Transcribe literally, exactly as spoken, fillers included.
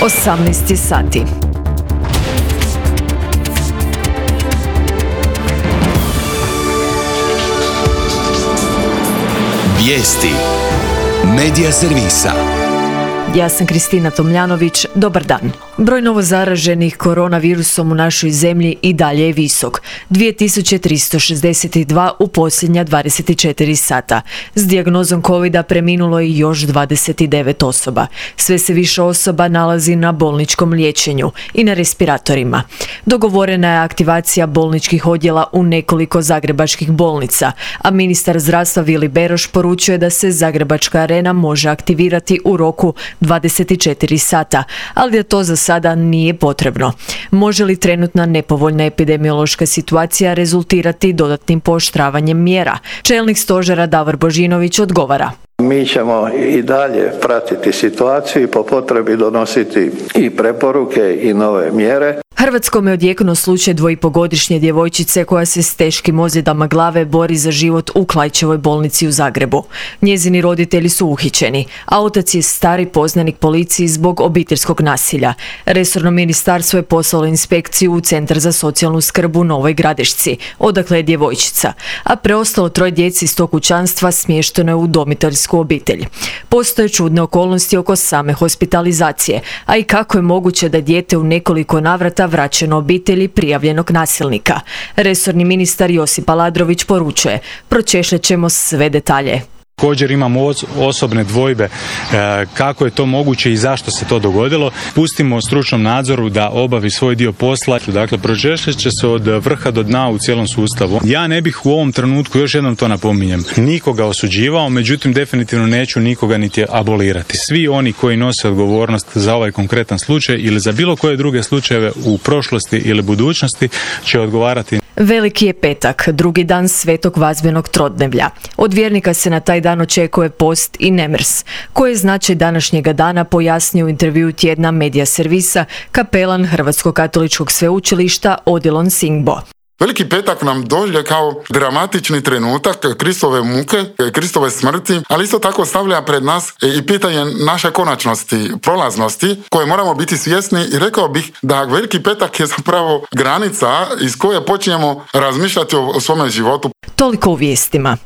osamnaest sati. Vijesti Medija servisa. Ja sam Kristina Tomljanović, dobar dan. Broj novozaraženih koronavirusom u našoj zemlji i dalje je visok. dvije tisuće tristo šezdeset dva u posljednja dvadeset četiri sata. S dijagnozom covida preminulo je još dvadeset devet osoba. Sve se više osoba nalazi na bolničkom liječenju i na respiratorima. Dogovorena je aktivacija bolničkih odjela u nekoliko zagrebačkih bolnica, a ministar zdravstva Vili Beroš poručuje da se Zagrebačka arena može aktivirati u roku dvadeset četiri sata, ali da to za sada nije potrebno. Može li trenutna nepovoljna epidemiološka situacija rezultirati dodatnim pooštravanjem mjera? Čelnik stožera Davor Božinović odgovara. Mi ćemo i dalje pratiti situaciju i po potrebi donositi i preporuke i nove mjere. Hrvatskom je odjeknuo slučaj dvoipogodišnje djevojčice koja se s teškim ozljedama glave bori za život u Klaićevoj bolnici u Zagrebu. Njezini roditelji su uhićeni, a otac je stari poznanik policiji zbog obiteljskog nasilja. Resorno ministarstvo je poslalo inspekciju u Centar za socijalnu skrb u Novoj Gradišci, odakle je djevojčica, a preostalo troje djeci iz tog kućanstva smješteno je u udomiteljsku obitelj. Postoje čudne okolnosti oko same hospitalizacije, a i kako je moguće da dijete u nekoliko navrata vraćeno obitelji prijavljenog nasilnika. Resorni ministar Josip Aladrović poručuje: pročešljat ćemo sve detalje. Također imamo osobne dvojbe kako je to moguće i zašto se to dogodilo. Pustimo stručnom nadzoru da obavi svoj dio posla. Dakle, pročešljat će se od vrha do dna u cijelom sustavu. Ja ne bih u ovom trenutku, još jednom to napominjem, nikoga osuđivao, međutim definitivno neću nikoga niti abolirati. Svi oni koji nose odgovornost za ovaj konkretan slučaj ili za bilo koje druge slučajeve u prošlosti ili budućnosti će odgovarati. Veliki je petak, drugi dan svetog vazbenog trodnevlja. Od vjernika se na taj dan očekuje post i nemrs. Koji je značaj današnjega dana pojasnio u intervjuu tjedna Medija servisa kapelan Hrvatskog katoličkog sveučilišta Odilon Singbo. Veliki petak nam dođe kao dramatični trenutak Kristove muke, Kristove smrti, ali isto tako stavlja pred nas i pitanje naše konačnosti, prolaznosti, koje moramo biti svjesni, i rekao bih da veliki petak je zapravo granica iz koje počinjemo razmišljati o svome životu. Toliko u vijestima.